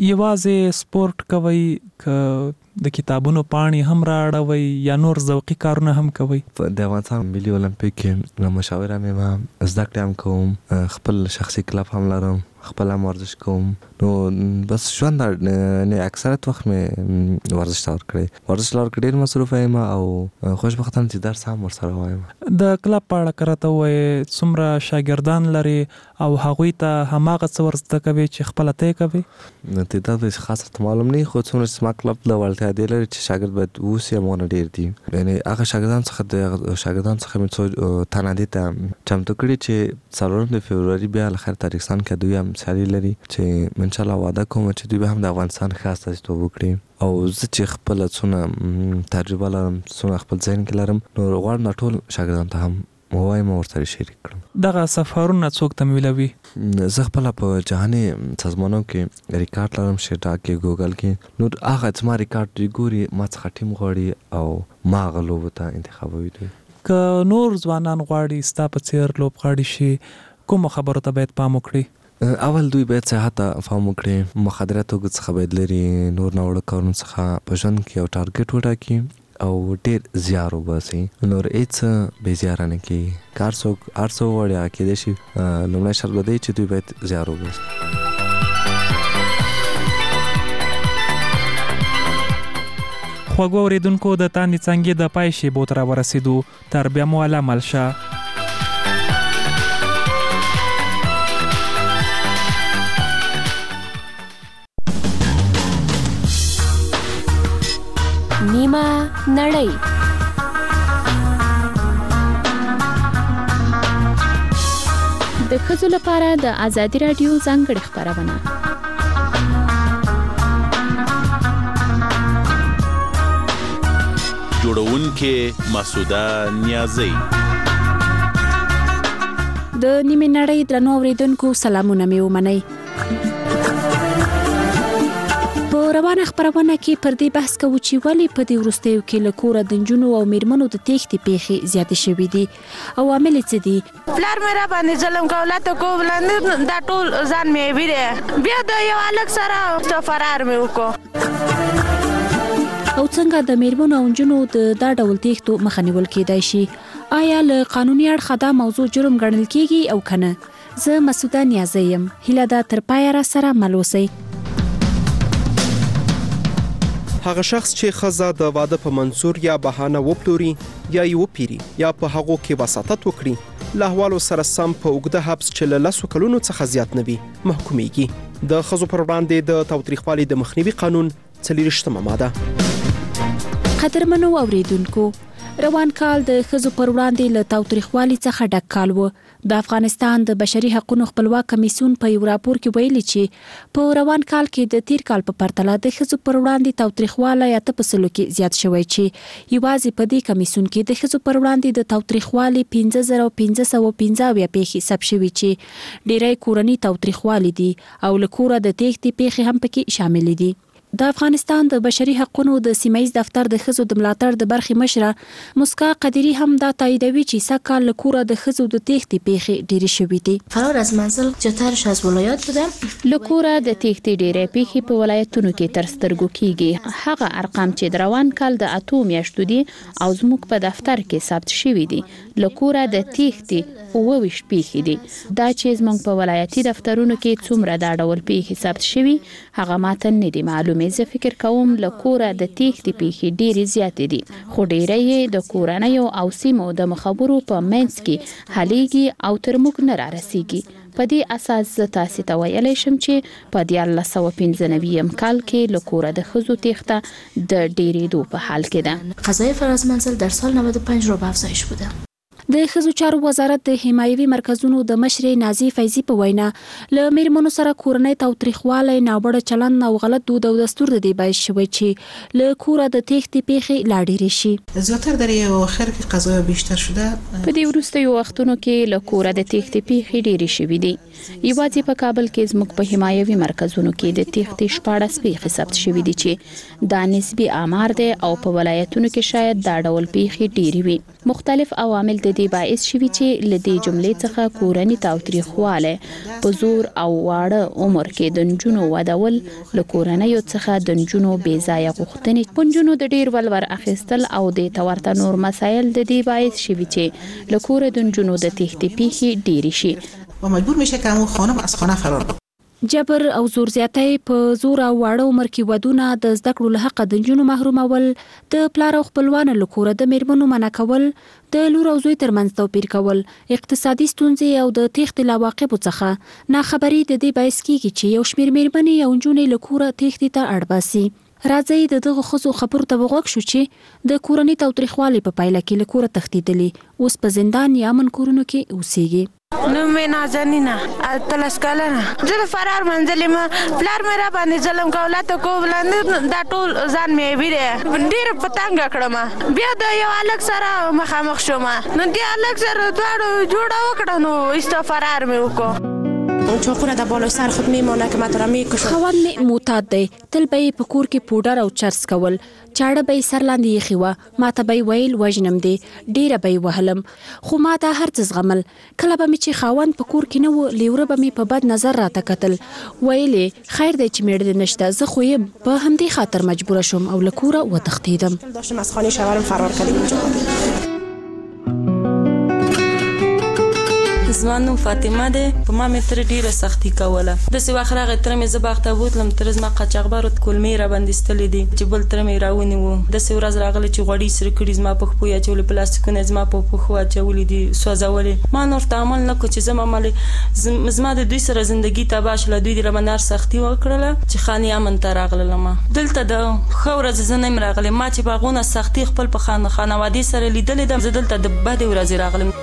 یوازې سپورت کوي که د کتابونو پاڼې هم راړوي یا نور ذوقي کارونه هم کوي؟ د افغانستان ملي اولمپیک کې مشاوره مې زده کړې هم کوم، خپل شخصي کلب هم لرم، خپل هم ورزش کوم. نو بس ژوند اکثریت وخت مې ورزش ته ورکړی ډېر مصروف یم او خوشبختانه چې درس هم ورسره وایم. د کلب په اړه که راته ووایې څومره شاګردان لري او هغوی ته هماغه څه ور زده کوي چې خپله ته یې کوي؟ تعداد به خاص ته معلوم نه وي، خو څومره چې زما کلب له وړتیا دې لري چې شاګرد باید اوسي همغونه ډېر دي. یعنې هغه شاګردان څخه مې څو تنه دې ته چمتو کړي چې 4 فبروري بیا له خیر تاجکستان کې دوی هم سیالي لري چې انشاءالله واده کوم چې دوی به هم د افغانستان ښه استازیتوب وکړي. او زه چې خپله څونه تجربه لرم، څونه خپل ذهن کې لرم، نو غواړم دا ټول شاګردانو ته هم ووایم او ورسره شریک کړم. دغه سفرونه څوک تمویلوي؟ زه خپله په جهاني سازمانونو کې ریکارډ لرم، شیټا کې، ګوګل کې. نو هغه چې ما ریکارډ دوی ګوري، ما څخه ټیم غواړي او ما هغه لوبو ته انتخابوي دوی. که نور ځوانان غواړي ستا په څېر لوبغاړي شي، کومو خبرو ته باید پام وکړي؟ اول دوی باید صحت ته پام وکړي، مخدره توکو څخه باید لري، نور ناوړه کارونو څخه په ژوند کې یو ټارګټ وټاکي او ډېر زیار وباسي. نور هېڅ بې زیاره نه کېږي. که هر څوک هر څه وغواړي هغه کېدای شي. لومړی شرط به دی چې دوی باید زیار وباسي. خوږو اورېدونکو، د تاندې څانګې د پای شیبو ته راورسېدو. تر بیا مو الله مل شه. نیمه نړۍ. د ښځو لپاره د ازادي راډیو ځانګړې خپرونه. جوړونکې مسعوده نیازی. د نیمه نړۍ درنو اورېدونکو سلامونه مې ومنئ. روانه خبرونه کې پر دې بحث کوو چې ولې په دې وروستیو کې له کوره د نجونو او میرمنو د تېښتې پیښې زیاتې شوې دي او عامل څه دي. پلار مې را باندې ظلم کولاته کو ولاندې دا ټول ځان مې ویره بیا د یو الګ سره فرار مې وکړو. او څنګه د میرمنو او نجونو د دا ډول تېښتو مخه نیول کېدای شي؟ آیا له قانوني اړخه دا موضوع جرم ګڼل کېږي او کنه؟ زه مسعوده نیازی یم. هیله ده تر پایه را سره مل اوسئ. هغه شخص چې ښځه د واده په منظور یا بهانه وپلوري یا یې وپیري یا په هغو کې وساطت وکړي، له احوالو سره سم په اوږده حبس چې له 10 کلونو څخه زیات نه وي محکومیږي. د ښځو پر وړاندې د تاوتریخوالي د مخنیوي قانون 40مه ماده. قدرمنو اوریدونکو، روان کال د ښځو پر وړاندې له تاوتریخوالي څخه ډک کال و. د افغانستان د بشري حقوقو خپلواک کمیسیون په یو راپور کې ویلي چې په روان کال کې د تیر کال په پرتله د ښځو پر وړاندې تاوتریخوالی 8% کې زیات شوی چې یوازې په دې کمیسیون کې د ښځو پر وړاندې د تاوتریخوالي 5515 پیښې ثبت شوي چې ډیری کورنۍ تاوتریخوالی دي او له کوره د تېښتې پیښې هم پکې شامل دي. د افغانستان د بشري حقوقو د سیمایي دفتر د ښځو د ملاتړ د برخې مشره مسکا قدیری هم دا تاییدوي چې سږکال له کوره د ښځو د تېښتې پیښې ډېرې شوې دي. فرار از منزل زیاترش از ولایت بوده. له کوره د تېښتې ډېرې پیښې په ولایتونو کې تر سترګو کیږي. هغه ارقام چې د روان کال د 8 میاشتو دي او زموږ په دفتر کې ثبت شوي دي، له کوره د تېښتې 28 پیښې دي. دا چې زموږ په ولایتي دفترونو کې څومره دا ډول پیښې ثبت شوي هغه ماته نه دي معلومه. زه فکر کوم له کوره د تېښتې پیښې ډېرې زیاتې دي، خو ډېری یې د کورنیو او سیمو د مخبرو په منځ کې حلیږي او تر موږ نه رارسیږي. په دې اساس زه تاسې ته ویلی شم چې په 1995 کال کې له کوره د ښځو تېښته د ډېرېدو په حال کې ده. قضای فرار از منزل در سال 95 رو به افزایش بوده. د ښځو چارو وزارت د حمایوي مرکزونو د مشرې نازي فیضي په وینا له میرمنو سره کورنۍ تاوتریخوالی، ناوړه چلند او غلط دود او دستور د دې باعث شوی چې له کوره د تېښتې پیښې لا ډېرې شي. زیاتر در اواخر کې قضایا بیشتر شده. په دې وروستیو وختونو کې له کوره د تېښتې پیښې ډېرې شوي دي. یوازې په کابل کې زموږ په حمایوي مرکزونو کې د تېښتې 14 پیښې ثبت شوي دي چې دا نسبي آمار دی او په ولایتونو کې شاید دا ډول پیښې ډېرې وي. مختلف عوامل د دې دې باعث شوي چې له دې جملې څخه کورني تاوتریخوالی په زور او واړه عمر کې د نجونو ودول له کورنیو څخه د نجونو بې ځایه غوښتنې په نجونو د ډیر ولور اخیستل او د تورته نور مسایل د دې باعث شوي چې له کوره د نجونو د تېښتې پیښې ډیرې شي و مجبور میشه که همون خانم از خانه فرار بکنه. جبر او زور زیاتی په زور او واړه عمر کې ودونه د زده کړو له حقه د نجونو محرومول د پلار او خپلوانو له کوره د میرمنو منع کول د لور او زوی ترمنځ توپیر کول اقتصادي ستونزې او د تېښتې له عواقبو څخه ناخبري د دې باعث کیږي چې یو شمېر میرمنې او نجونې له کوره تېښتې ته اړ باسي. راځئ د دغه ښځو خبرو ته وغوږ شو چې د کورني تاوتریخوالي په پایله کې له کوره تښتېدلي اوس په زندان یا امن کورونو کې اوسېږي. نوم مې نازنینه 13 کلنه زه فرار منځلې ما پلار مې را باندې ظلم کوله ته کوبلند دا ټول ځان مې ویره ډېر پتنګ کړم بیا د یو الګ سره مخامخ شوم نو دې الګ سره دواړو جوړه وکړه نو ایست فرار مې وکړ. اون چاقو در بالای سر خود میمانه که من تو را میکشم. خواند می معتاد دی تل به په کور کې پودر او چرس کول چاړه به سر لاندې یخي و ما ته به ویل وژنم دی ډیره به وهلم خو ما دا هر څه زغمل کله به مې چې خاوند په کور کې نه و لیوره به مې په بد نظر راته کتل ویلې خیر دی چې میړه دې نشته زه خو یې په همدې خاطر مجبوره شوم او له کوره وتښتېدم. داشتم از خانه شوهرم فرار کردیم اینجا. زما نوم فاطمه ده په ما مې تر ډیره سختي کوله داسې وخت راغی تره مې زه باغ ته بوتلم تر زما قاچاقبرو کولمې را باندې ستلې دي چې بل تره مې راونیوه داسې ورځ راغله چې غوړي سره کړي زما په پښو یې اچولې پلاستیکونه زما په پښو اچولې دي سوځولې ما نور تعامل نه کړو چې زما مالې زما د دوی سره زندګي تباه شوله دوی د رامه نار سختي وکړله چې خاني امن ته راغلم دلته د ښه ورځ زه نه یم راغلی ما چې په هغونه سختي خپل په خانوادې سره لیدلې ده زه دلته د بدې ورځې راغلم.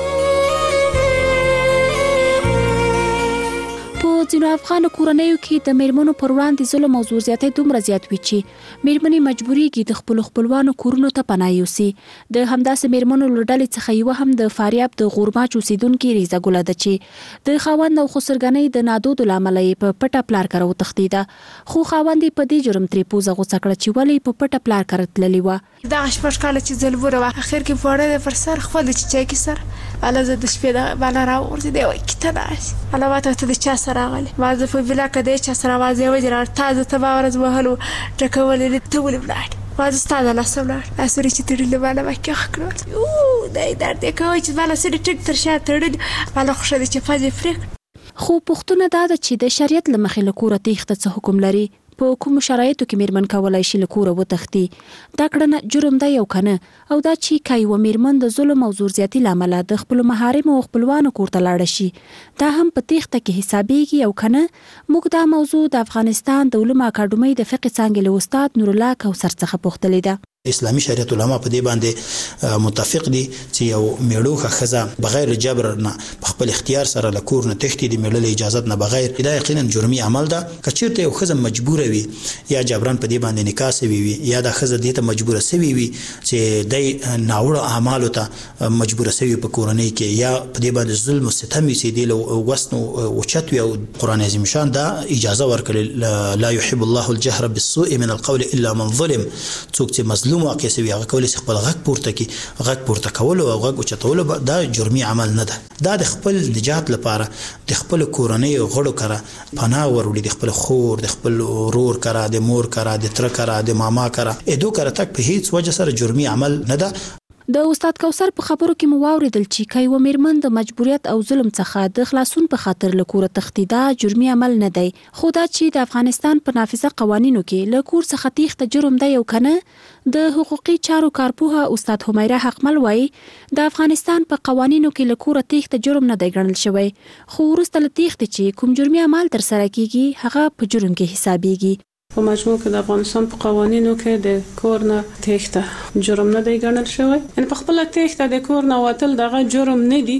ځینو افغان کورنیو کې د میرمنو پر وړاندې ظلم او زور زیاتی دومره زیات وي چې میرمنې مجبوریږي د خپلو خپلوانو کورونو ته پناه یوسي. د همداسې میرمنو له ډلې څخه یوه هم د فاریاب د غورماچ اوسیدونکې ریزه ګله ده چې د خاوند او خسرګنۍ د نادودو له امله یې په پټه پلار کره وتښتېده خو خاوند یې په دې جرم ترې پوزه غوڅه کړه چې ولې په پټه پلار کره تللې وه. دغه شپږ کاله چې زه لوړه وه اخر کې پوړه پر سر خپل د چچاکي سر اله زه د شپې د بالا راوغورځېدې وایي کته ناست اله واته ته د چا سره ما زه په بلا کې د چا سره وازې وجرار تازه ته باورز وهلو ټکولې ته ولې ولاړ واز استاد الله سملار اسوري چې تړلې بالا مکه خکړه یو دای درد کوي چې بالا سړي ټک تر شا تړل بالا خوشاله چې فاز فریک. خو پښتون دا د چې د شریعت له مخې له کوره تېښته څه حکم لري په کوم شرایطو کې میرمن کولای شي له کوره وتښتي دا کړنه جرم دی او کنه او دا چې که یوه میرمن د ظلم او زور زیاتي له امله د خپلو محارمو او خپلوانو کور ته لاړه شي دا هم په تېښته کې حسابېږي او کنه. موږ دا موضوع د افغانستان د علومو اکاډمۍ د فقه څانګې له استاد نورالله کوثر څخه پوښتلې ده. اسلامي شریعت علما په دې باندې متفق دي چې یو میړوخه ښځه بغیر جبر نه په خپل اختیار سره له کور نه تښتي د میړه له اجازت نه بغیر دا یقینا جرمي عمل ده. که چېرته یو ښځه مجبوره وي یا جبران په دې باندې نکاح سوي وي یا دا ښځه دې ته مجبوره سوي وي چې دی ناوړه اعمالو ته مجبوره سوي په کورنۍ کې یا په دې باندې ظلم او ستم وي چې دې له وسن اوچت وي او قرآن عظیم شان دا اجازه ورکړې لا يحب الله الجهر بالسوء من القول الا من ظلم څوک چې مظلوم واقع سوي هغه کولی شي خپل غږ پورته کړي غږ پورته کولو او غږ اوچتولو دا جرمي عمل نه ده. دا د خپل نجات لپاره د خپل کورنۍ غړو کره پناه وروړي د خپل خور د خپل ورور کره د مور کره د تره کره د ماما کره ادو کره تک په هیڅ وجه سره جرمي عمل نه ده. د استاد کوثر په خبرو کې مو واوریدل چې که یوه میرمن د مجبوریت او ظلم څخه د خلاصون په خاطر له کوره تښتي دا جرمي عمل نه دی خو دا چې د افغانستان په نافذه قوانینو کې له کور څخه تېښته جرم دی او کنه د حقوقي چارو کارپوهه استاد حمیره حقمل وایي د افغانستان په قوانینو کې له کوره تېښته جرم نه دی ګڼل شوی خو وروسته له تېښتې چې کوم جرمي عمل ترسره کیږي هغه په جرم کې حسابیږي. په مجموع کې د افغانستان په قوانینو کې د کور نه تېښته جرم نه دی ګڼل شوی یعنې په خپله تېښته د کور نه وتل دغه جرم نه دی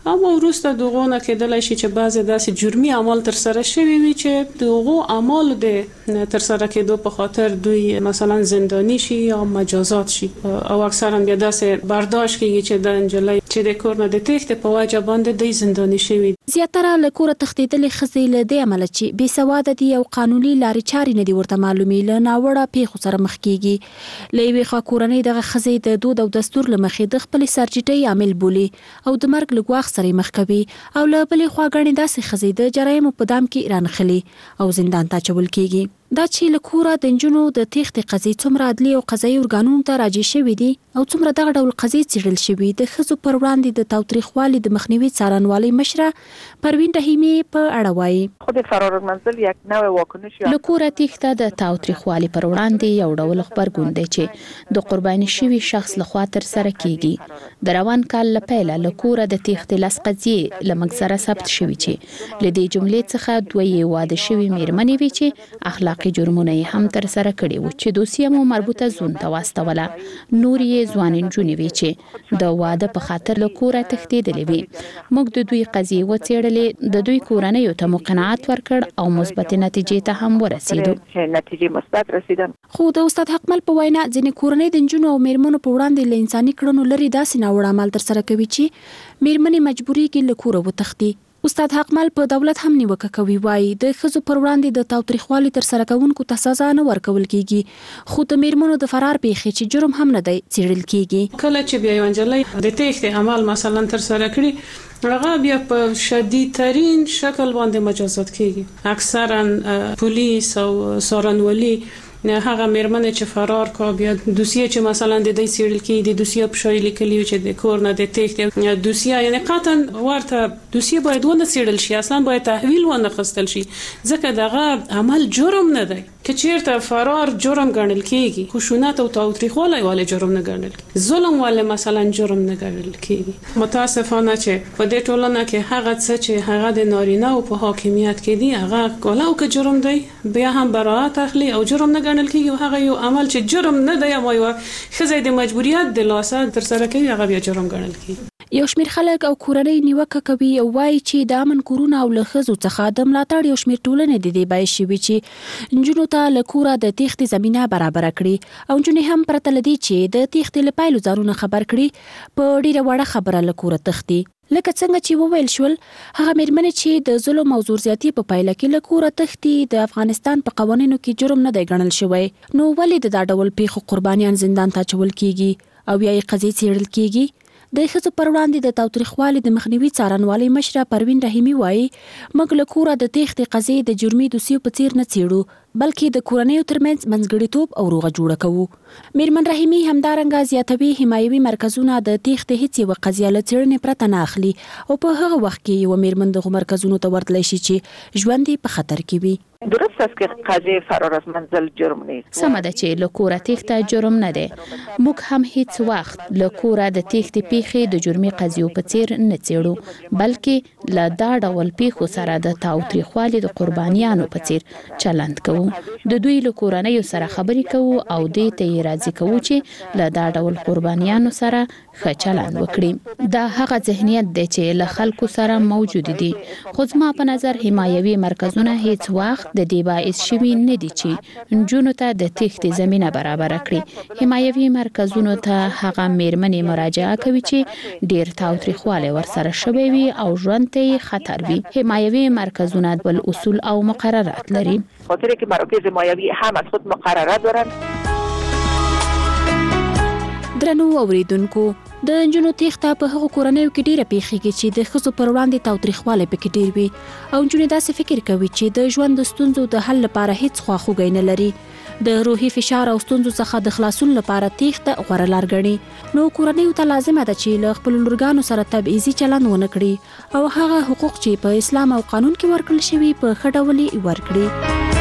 اما وروسته دغونه کېدلی شي چې بعضې داسې جرمي اعمال ترسره شوي وي چې د هغو اعمالو د ترسره کېدو په خاطر دوی مثلا زنداني شي یا مجازات شي او اکثرا بیا داسې برداشت کېږي چې د نجلۍ چې د کور نه د تېښتې په وجه باندې دوی زنداني شوي. زیاتره له کوره تښتېدلې ښځې له دې امله چې بېسواده دي او قانوني لارې چارې نه دي ورته معلومې له ناوړه پیښو سره مخ کېږي. له یوې خوا کورنۍ دغه ښځې د دود او دستور له مخې د خپلې سرچټۍ عامل بولي او د مرګ له ګواښ سره مخ کوي او له بلې خوا ګڼې داسې ښځې د جرایمو په دام کې رانغښلي او زندان ته اچول کېږي. دا چې له کوره د نجونو د تېښتې قضیې څومره عدلي او قضایي ارګانونو ته راجع شوي دي او څومره دغه ډول قضیې څېړل شوي د ښځو پر وړاندې د تاوتریخوالي د مخنیوي څارنوالۍ مشره پروین رحیمي په اړه وایي. خود فرار از منزل یک نوع واکنش له کوره تېښته د تاوتریخوالي پر وړاندې یو ډول غبرګون دی چې د قرباني شوي شخص لخوا ترسره کېږي. د روان کال له پیله له کوره د تېښتې 10 قضیې له موږ سره ثبت شوي چې له دې جملې څخه 2 یې واده شوي مېرمنې وي چې اخلاقي جرمونه یې هم ترسره کړي وو چې دوسیه مو مربوطه زون ته واستوله. نور یې ځوانې نجونې وي چې د واده په خاطر له کوره تښتېدلې وي. موږ د دوی قضیې وڅېړلې، د دوی کورنیو ته مو قناعت ورکړ او مثبتې نتیجې ته هم ورسېدو. نتیجې مثبت رسیدن. خو د استاد حقمل په وینا ځینې کورنۍ د نجونو او میرمنو په وړاندې له انساني کړنو لرې داسې ناوړه عمل ترسره کوي چې میرمنې مجبورېږي له کوره وتښتي. استاد حقمل په دولت هم نیوکه کوي، وایي د ښځو پر وړاندې د تاوتریخوالي ترسره کوونکو ته سزا نه ورکول کېږي، خو د میرمنو د فرار پیښې چې جرم هم نه دی څېړل کېږي. کله چې بیا یوه نجلۍ د تېښتې عمل مثلا ترسره کړي هغه بیا په شدید ترین شکل باندې مجازات کېږي. اکثرا پولیس او څارنوالي هغه میرمنې چې فرار کا بیا دوسیه چې مثلا د دې سیړل کې د دوسیه په شای لیکلی چې د کور نه د تېښتې دوسیه یعنی قطعا ورته دوسیه باید ونه سیړل شي، اصلا باید تحویل ونه خستل شي، ځکه دغه عمل جرم نه دی. که چیرته فرار جرم ګڼل کېږي، خشونت او تاوتریخوالی ولې جرم نه ګڼل کېږي، ظلم ولې مثلا جرم نه ګڼل کېږي. متاسفانه چې په دې ټولنه کې هغه څه چې هغه د نارینه او په حاکمیت کې دي هغه ولو که جرم دی بیا هم براءت اخلي او جرم نه ګڼل کېږي. هغه یو عمل چې جرم نه دی او یو ښځه د مجبوریت د لاسه ترسره کوي هغه بیا جرم ګڼل کېږي. یو شمېر خلک او کورنۍ نیوکه کوي او وایي چې د امن کورونه او له ښځو څخه د ملاتړ یو شمېر ټولنې د دې باعث شوي چې نجونو ته له کوره د تېښتې زمینه برابره کړي او نجونې هم پرته له دې چې د تېښتې له پایلو ځانونه خبر کړي په ډېره وړه خبره له کوره تښتي. لکه څنګه چې وویل شول، هغه میرمنې چې د ظلم او زور زیاتي په پایله کې له کوره تښتي د افغانستان په قوانینو کې جرم نه دی ګڼل شوی، نو ولې د دا ډول پیښو قربانیان زندان ته اچول کېږي او یا یې قضیې څېړل کېږي؟ د ښځو پر وړاندې د تاوتریخوالي د مخنیوي څارنوالۍ مشره پروین رحیمي وایي، موږ له کوره د تېښتې قضیې د جرمي دوسیو په څېر نه څېړو، بلکې د کورنیو ترمنځ منځګړیتوب او روغه جوړه کوو. میرمن رحیمي همدارنګه زیاتوي حمایوي مرکزونه د تېښتې هیڅ یوه قضیه له څېړنې پرته نه اخلي او په هغه وخت کې یوه میرمن دغو مرکزونو ته ورتلی شي چې ژوند یې په خطر کې وي. درست است که قضیه فرار از منزل جرم نیست. سمه ده چې له کوره تېښته جرم نه دی. موږ هم هیڅ وخت له کوره د تېښتې پیښې د جرمي قضیو په څېر نه څېړو، بلکې له دا ډول پیښو سره د تاوتریخوالي د قربانیانو په څېر چلند کوو. د دوی له کورنیو سره خبرې کوو او دې ته یې راضي کوو چې له دا ډول قربانیانو سره ښه چلند وکړي. دا هغه ذهنیت دی چې له خلکو سره موجود دي، خو زما په نظر حمایوي مرکزونه هیڅ وخت د دې باعث شوي نه دي چې نجونو ته د تېښتې زمینه برابره کړي. حمایوي مرکزونو ته هغه میرمنې مراجعه کوي چې ډېر تاوتریخوالی ورسره شوی وي او ژوند ته یې خطر وي. حمایوي مرکزونه بل اصول او مقررات لري. خاطر که مراکز حمایوی هم از خود مقررات دارند. درنو اوریدونکو، د نجونو تېښته په هغو کورنیو کې ډېره پیښیږي چې د ښځو پر وړاندې تاوتریخوالی پکې ډېر وي او نجونې داسې فکر کوي چې د ژوند د ستونزو د حل لپاره هیڅ خواخوږی نه لري. د روحي فشار او ستونزو څخه د خلاصون لپاره تېښته غوره لار ګڼي. نو کورنیو ته لازمه ده چې له خپلو لورګانو سره تبعیضي چلند ونه کړي او هغه حقوق چې په اسلام او قانون کې ورکړل شوي په ښه ډول یې ورکړي.